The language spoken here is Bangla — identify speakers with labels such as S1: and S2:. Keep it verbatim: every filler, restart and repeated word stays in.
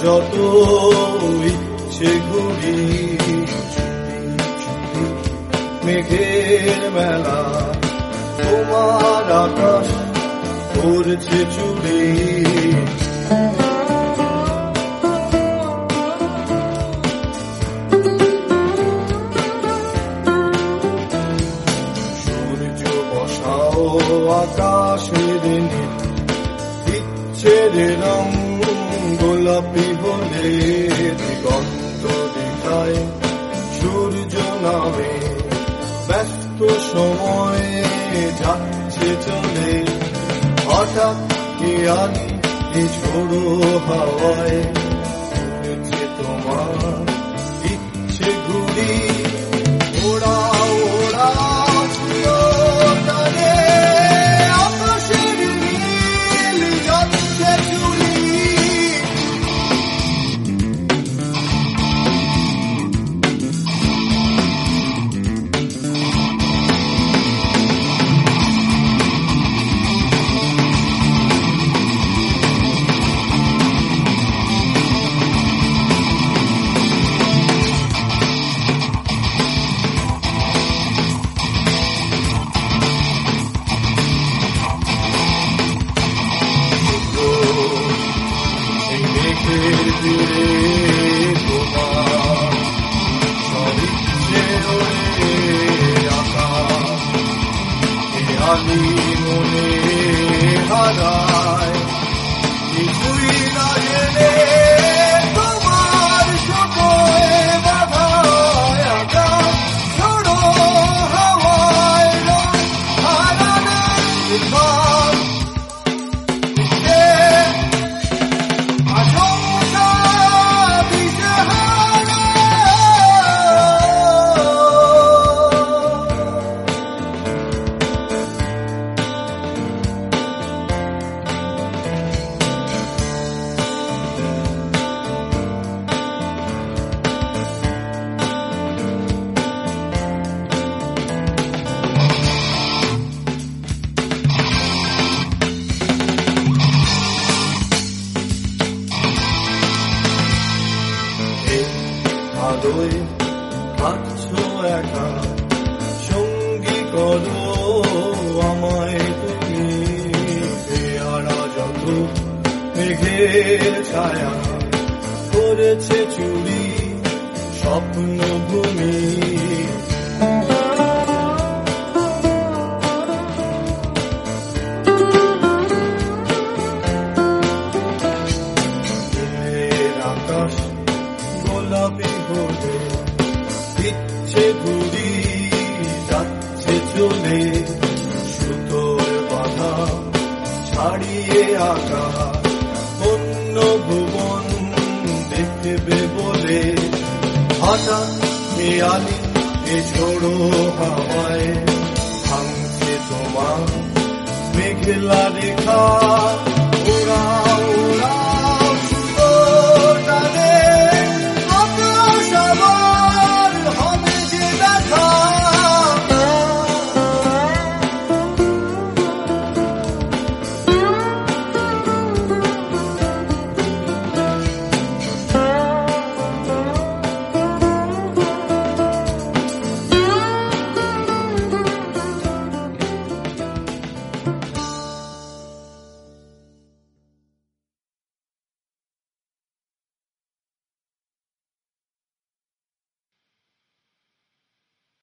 S1: যত ইচ্ছে ঘুরি মেঘের মেলা তোমার আকাশ করছে চুরি সূর্য বসাও আকাশের দিচ্ছে রে রং গোলাপি বলে দিগন্ত দেখায় সূর্য নামে ব্যস্ত সময়ে যাচ্ছে চলে হঠাৎ কি আনি এই ঝোড়ো হাওয়ায় উড়ছে তোমার ইচ্ছে ঘুরি ওরা ওরা চিরতরে আকাশের নীল যাচ্ছে চুরি তোমার সবিচ্ছে ওরে আকাশ আমি মনে হারায় কিছুই না জেনে তোমার সকলে বাধায় আকাশ ঝোড়ো হাওয়ায় হারানোর ভাব আলোয় থাকছো একা সঙ্গী করো আমায় তুমি পেয়ারা যত মেঘের ছায়া করেছে চুরি স্বপ্ন ভূমি আকাশ গোলাপি হলে ইচ্ছে ঘুরি যাচ্ছে চলে সুতোর বাধা ছাড়িয়ে আকাশ অন্য ভুবন দেখবে বলে হঠাৎ খেয়ালি এ ঝোড়ো হাওয়ায় ভাঙছে তোমার মেঘলা রেখা ওরা